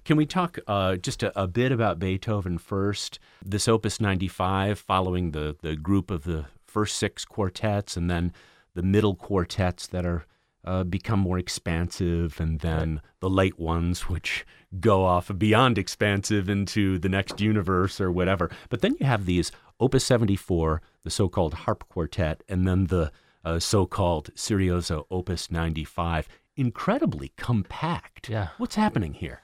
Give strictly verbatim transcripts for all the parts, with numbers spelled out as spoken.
Can we talk uh, just a, a bit about Beethoven first? This Opus ninety-five, following the, the group of the first six quartets and then the middle quartets that are uh, become more expansive, and then right. the late ones, which go off beyond expansive into the next universe or whatever. But then you have these Opus seventy-four, the so-called harp quartet, and then the uh, so-called Serioso Opus ninety-five. Incredibly compact. Yeah. What's happening here?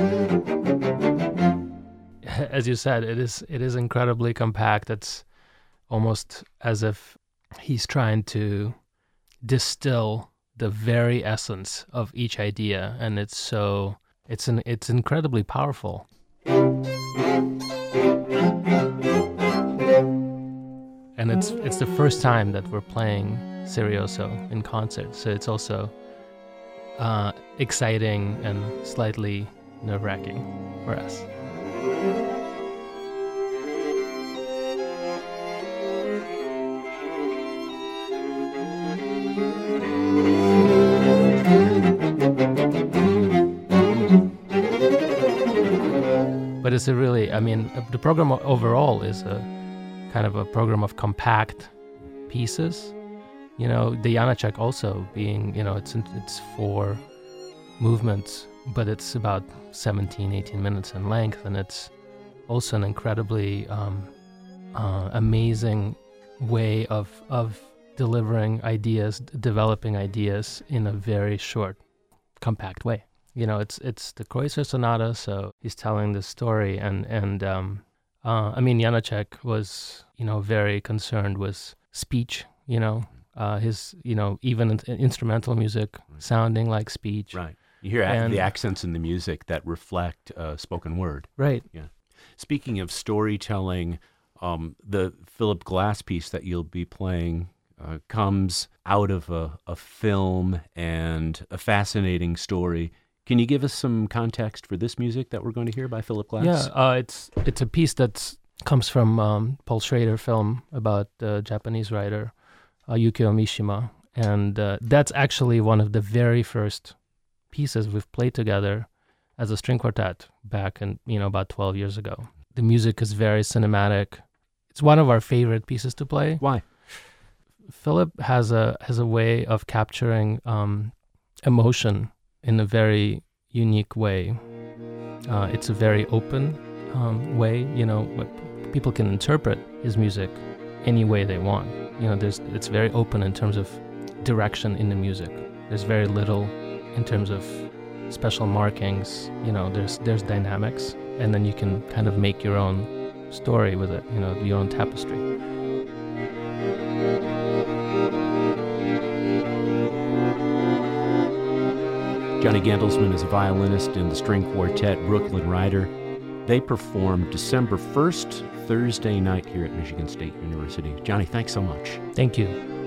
As you said, it is it is incredibly compact. It's almost as if he's trying to distill the very essence of each idea, and it's so it's an it's incredibly powerful. And it's it's the first time that we're playing Serioso in concert, so it's also uh, exciting and slightly nerve-wracking for us. But it's a really, I mean, the program overall is a kind of a program of compact pieces. You know, the Janacek also being, you know, it's it's four movements, but it's about seventeen, eighteen minutes in length, and it's also an incredibly um, uh, amazing way of of delivering ideas, developing ideas in a very short, compact way. You know, it's it's the Kreutzer Sonata, so he's telling the story, and and um, uh, I mean, Janacek was, you know, very concerned with speech. You know, uh, his, you know, even in, instrumental music sounding like speech. Right. You hear and, the accents in the music that reflect uh, spoken word. Right. Yeah. Speaking of storytelling, um, the Philip Glass piece that you'll be playing uh, comes out of a, a film and a fascinating story. Can you give us some context for this music that we're going to hear by Philip Glass? Yeah, uh, it's it's a piece that comes from um, Paul Schrader film about the Japanese writer uh, Yukio Mishima, and uh, that's actually one of the very first pieces we've played together as a string quartet back in, you know, about twelve years ago. The music is very cinematic. It's one of our favorite pieces to play. Why? Philip has a has a way of capturing um, emotion in a very unique way. Uh, it's a very open um, way. You know, people can interpret his music any way they want. You know, there's it's very open in terms of direction in the music. There's very little in terms of special markings. You know, there's there's dynamics, and then you can kind of make your own story with it. You know, your own tapestry. Johnny Gendelsman is a violinist in the string quartet Brooklyn Rider. They perform December first, Thursday night here at Michigan State University. Johnny, thanks so much. Thank you.